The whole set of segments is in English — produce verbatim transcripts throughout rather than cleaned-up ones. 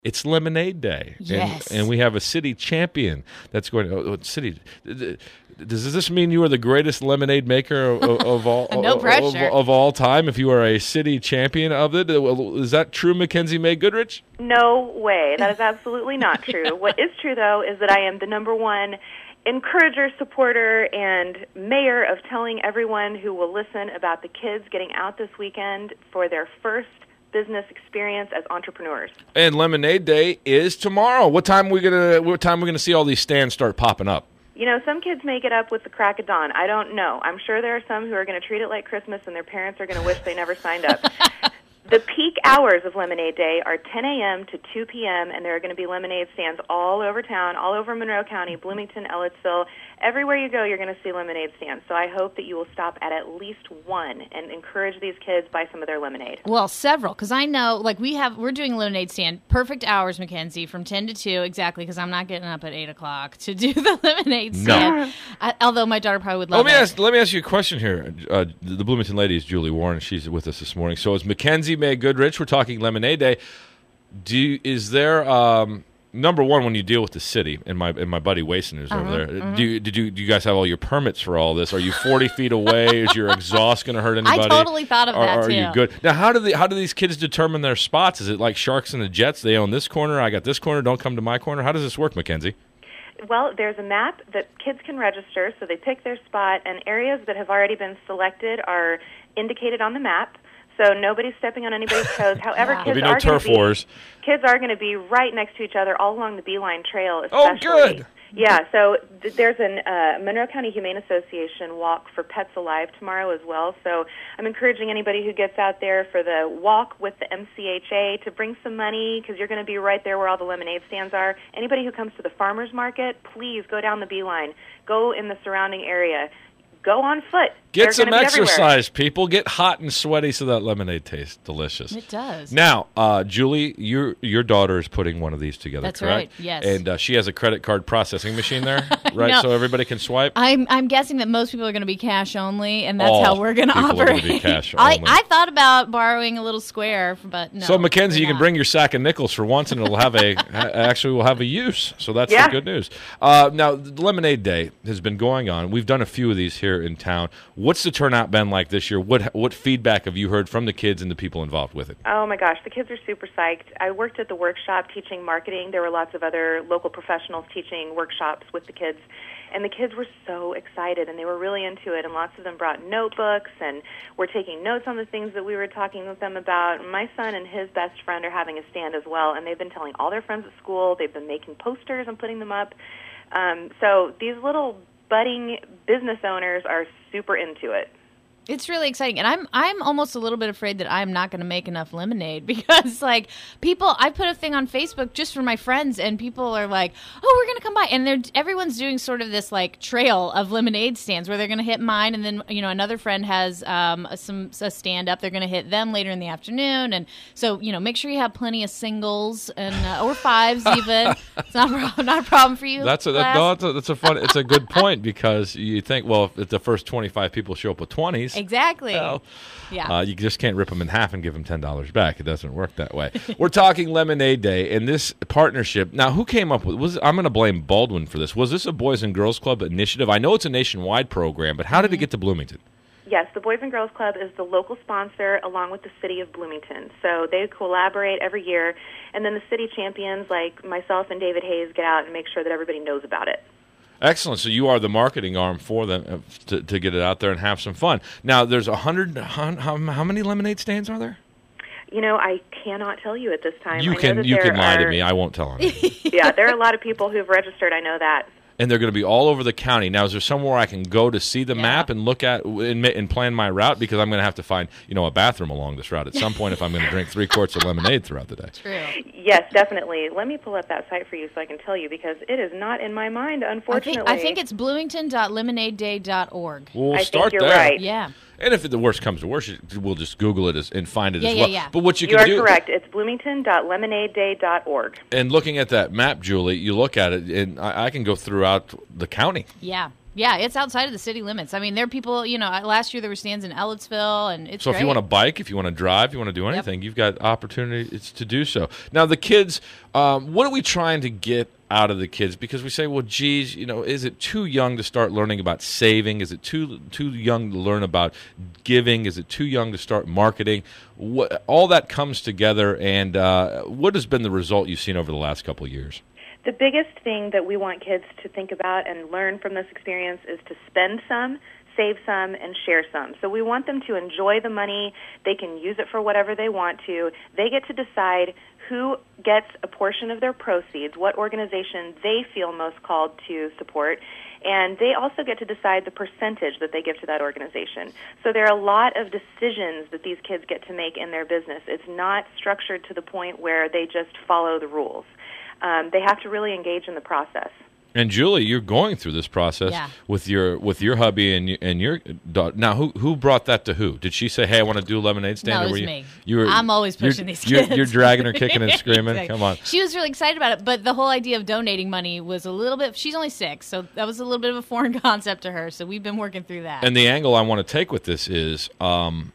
It's Lemonade Day. Yes. And, and we have a city champion that's going to, oh, city. Does this mean you are the greatest lemonade maker of, of all no pressure. Of, of all time if you are a city champion of it? Is that true, Mackenzie May Goodrich? No way. That is absolutely not true. What is true, though, is that I am the number one encourager, supporter, and mayor of telling everyone who will listen about the kids getting out this weekend for their first business experience as entrepreneurs. And Lemonade Day is tomorrow. What time are we gonna? What time are we gonna see all these stands start popping up? You know, some kids make it up with the crack of dawn. I don't know. I'm sure there are some who are going to treat it like Christmas, and their parents are going to wish they never signed up. The peak hours of Lemonade Day are ten a.m. to two p.m., and there are going to be lemonade stands all over town, all over Monroe County, Bloomington, Ellettsville. Everywhere you go, you're going to see lemonade stands. So I hope that you will stop at at least one and encourage these kids by some of their lemonade. Well, several, because I know, like, we have, we're doing lemonade stand, perfect hours, Mackenzie, from ten to two, exactly, because I'm not getting up at eight o'clock to do the lemonade stand. No. I, although my daughter probably would love let me it. Ask, let me ask you a question here. Uh, the Bloomington lady is Julie Warren. She's with us this morning. So is Mackenzie May Goodrich. We're talking Lemonade Day. Do you, is there... Um, Number one, when you deal with the city, and my and my buddy Wason is uh-huh, over there, uh-huh. do you, did you do you guys have all your permits for all this? Are you forty feet away? Is your exhaust going to hurt anybody? I totally thought of are, that are too. Are you good? Now, how do the how do these kids determine their spots? Is it like Sharks and the Jets? They own this corner. I got this corner. Don't come to my corner. How does this work, Mackenzie? Well, there's a map that kids can register, so they pick their spot, and areas that have already been selected are indicated on the map. So nobody's stepping on anybody's toes. However, Wow. kids There'll be no are going turf to be wars. kids are going to be right next to each other all along the Beeline Trail. Oh, Especially. good. Yeah. So th- there's an uh, Monroe County Humane Association walk for Pets Alive tomorrow as well. So I'm encouraging anybody who gets out there for the walk with the M C H A to bring some money because you're going to be right there where all the lemonade stands are. Anybody who comes to the farmers market, please go down the Beeline. Go in the surrounding area. Go on foot. Get They're some gonna be exercise, everywhere. people. Get hot and sweaty so that lemonade tastes delicious. It does. Now, uh, Julie, your your daughter is putting one of these together, That's correct? right, yes. And uh, she has a credit card processing machine there, right? No. So everybody can swipe? I'm I'm guessing that most people are going to be cash only, and that's All how we're going to people are operate. gonna be cash I, only. I thought about borrowing a little square, but no. So, Mackenzie, we're you can not. bring your sack of nickels for once, and it'll have a actually will have a use. So that's Yeah. the good news. Uh, now, the Lemonade Day has been going on. We've done a few of these here in town. What's the turnout been like this year? What what feedback have you heard from the kids and the people involved with it? Oh my gosh, the kids are super psyched. I worked at the workshop teaching marketing. There were lots of other local professionals teaching workshops with the kids, and the kids were so excited, and they were really into it, and lots of them brought notebooks and were taking notes on the things that we were talking with them about. My son and his best friend are having a stand as well, and they've been telling all their friends at school. They've been making posters and putting them up. Um, so these little budding business owners are super into it. It's really exciting, and I'm I'm almost a little bit afraid that I'm not going to make enough lemonade because, like, people. I put a thing on Facebook just for my friends, and people are like, "Oh, we're going to come by," and they're everyone's doing sort of this like trail of lemonade stands where they're going to hit mine, and then you know another friend has um, some a stand up. They're going to hit them later in the afternoon, and so you know make sure you have plenty of singles and uh, or fives even. It's not a problem, not a problem for you. That's a, that, no, that's a that's a fun. It's a good point because you think, well, if the first twenty-five people show up with twenties. Exactly. Well, yeah. Uh, you just can't rip them in half and give them ten dollars back. It doesn't work that way. We're talking Lemonade Day and this partnership. Now, who came up with was I'm going to blame Baldwin for this. Was this a Boys and Girls Club initiative? I know it's a nationwide program, but how did it get to Bloomington? Yes, the Boys and Girls Club is the local sponsor along with the city of Bloomington. So they collaborate every year, and then the city champions like myself and David Hayes get out and make sure that everybody knows about it. Excellent. So you are the marketing arm for them uh, to, to get it out there and have some fun. Now, there's a hundred. How, how many lemonade stands are there? You know, I cannot tell you at this time. You I know can that you there can lie are, to me. I won't tell them. Yeah, there are a lot of people who've registered. I know that. And they're going to be all over the county. Now, is there somewhere I can go to see the Yeah. map and look at and, and plan my route? Because I'm going to have to find, you know, a bathroom along this route at some point if I'm going to drink three quarts of lemonade throughout the day. True. Yes, definitely. Let me pull up that site for you so I can tell you because it is not in my mind, I unfortunately. think I think it's bloomington dot lemonade day dot org. We'll I think start you're there. right. Yeah. And if the worst comes to worst, we'll just Google it as, and find it Yeah, as yeah, well. yeah. But what you, You can are do, correct. It's bloomington dot lemonade day dot org. and looking at that map, Julie, you look at it, and I, I can go throughout the county. Yeah. Yeah, it's outside of the city limits. I mean, there are people, you know, last year there were stands in Ellettsville, and it's So great. if you want to bike, if you want to drive, you want to do anything, yep. you've got opportunities to do so. Now, the kids, um, what are we trying to get out of the kids? Because we say, well, geez, you know, is it too young to start learning about saving? Is it too too young to learn about giving? Is it too young to start marketing? What, all that comes together, and uh, what has been the result you've seen over the last couple of years? The biggest thing that we want kids to think about and learn from this experience is to spend some, save some, and share some. So we want them to enjoy the money. They can use it for whatever they want to. They get to decide who gets a portion of their proceeds, what organization they feel most called to support, and they also get to decide the percentage that they give to that organization. So there are a lot of decisions that these kids get to make in their business. It's not structured to the point where they just follow the rules. Um, they have to really engage in the process. And Julie, you're going through this process yeah. with your with your hubby and and your daughter. Now, who who brought that to who? Did she say, "Hey, I want to do a lemonade stand"? No, it or was were you, me. You were, I'm always pushing you're, these kids. You're, you're dragging her, kicking and screaming. Exactly. Come on. She was really excited about it, but the whole idea of donating money was a little bit. She's only six, so that was a little bit of a foreign concept to her. So we've been working through that. And the angle I want to take with this is um,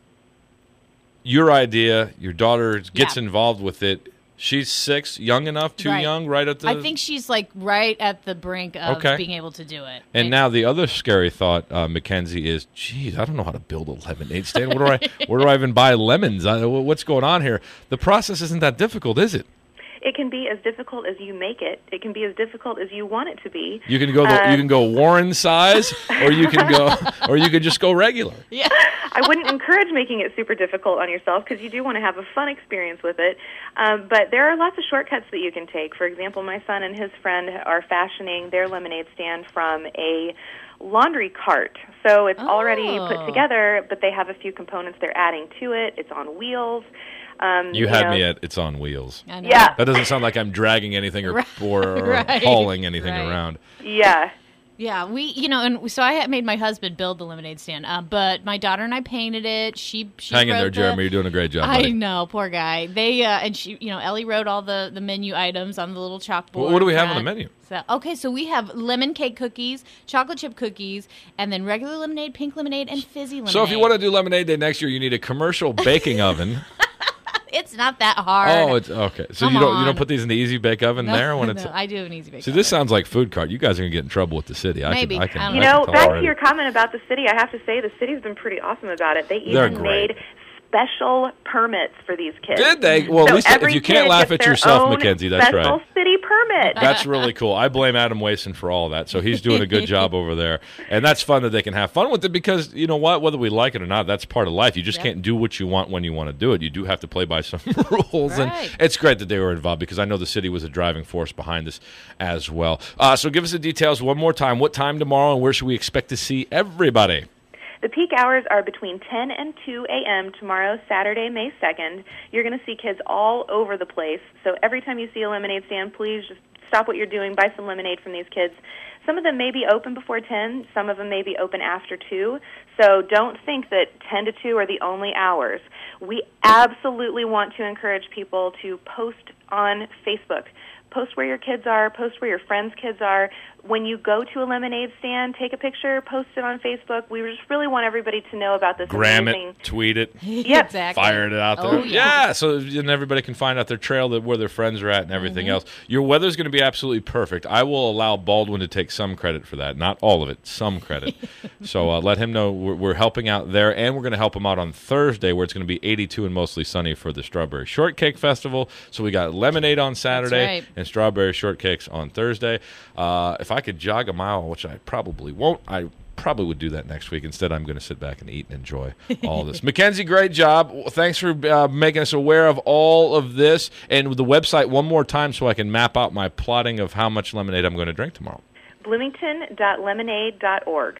your idea. Your daughter gets yeah. involved with it. She's six, young enough, too right. young, right at the... I think she's like right at the brink of okay. being able to do it. And, and now the other scary thought, uh, Mackenzie, is, geez, I don't know how to build a lemonade stand. Where do I, where do I even buy lemons? I, what's going on here? The process isn't that difficult, is it? It can be as difficult as you make it. It can be as difficult as you want it to be. You can go. The, uh, you can go Warren size, or you can go, or you can just go regular. Yeah. I wouldn't encourage making it super difficult on yourself because you do want to have a fun experience with it. Um, but there are lots of shortcuts that you can take. For example, my son and his friend are fashioning their lemonade stand from a laundry cart. So it's oh. already put together, but they have a few components they're adding to it. It's on wheels. Um, you, you had know. me at it's on wheels. I know. Yeah. That doesn't sound like I'm dragging anything or right. or, or right. hauling anything right. around. Yeah. Yeah, we, you know, and so I had made my husband build the lemonade stand, uh, but my daughter and I painted it. She, she hang in wrote there, the, Jeremy. You're doing a great job. I buddy. know, poor guy. They uh, and she, you know, Ellie wrote all the, the menu items on the little chalkboard. Well, what do we have on the menu? So, okay, so we have lemon cake cookies, chocolate chip cookies, and then regular lemonade, pink lemonade, and fizzy lemonade. So if you want to do lemonade day next year, you need a commercial baking oven. It's not that hard. Oh, it's okay. So Come you don't on. you don't put these in the easy bake oven no, there when it's. No, I do an easy bake. See, oven. this sounds like food cart. You guys are gonna get in trouble with the city. Maybe. I can. I can I don't You I know, can tell back already. to your comment about the city, I have to say the city's been pretty awesome about it. They They're even great. made special permits for these kids. Did they? Well, so at least every if you can't kid laugh gets at their yourself, own Mackenzie, that's special right. city permit. That's really cool. I blame Adam Wason for all that. So he's doing a good job over there. And that's fun that they can have fun with it because, you know what, whether we like it or not, that's part of life. You just Yep. can't do what you want when you want to do it. You do have to play by some rules. Right. And it's great that they were involved because I know the city was a driving force behind this as well. Uh, so give us the details one more time. What time tomorrow and where should we expect to see everybody? The peak hours are between ten and two a.m. tomorrow, Saturday, May second. You're going to see kids all over the place. So every time you see a lemonade stand, please just stop what you're doing, buy some lemonade from these kids. Some of them may be open before ten. Some of them may be open after two. So don't think that ten to two are the only hours. We absolutely want to encourage people to post on Facebook. Post where your kids are, post where your friends' kids are. When you go to a lemonade stand, take a picture, post it on Facebook. We just really want everybody to know about this Gram amazing... it, tweet it, Yep. Exactly. fire it out there. Oh, yeah. yeah, so then everybody can find out their trail, that where their friends are at and everything Mm-hmm. else. Your weather's going to be absolutely perfect. I will allow Baldwin to take some credit for that. Not all of it, some credit. so uh, let him know we're, we're helping out there, and we're going to help him out on Thursday where it's going to be eighty-two and mostly sunny for the Strawberry Shortcake Festival. So we got lemonade on Saturday right. and strawberry shortcakes on Thursday. Uh, if I could jog a mile, which I probably won't, I probably would do that next week. Instead, I'm going to sit back and eat and enjoy all this. Mackenzie, great job. Thanks for uh, making us aware of all of this. And the website one more time so I can map out my plotting of how much lemonade I'm going to drink tomorrow. bloomington dot lemonade dot org.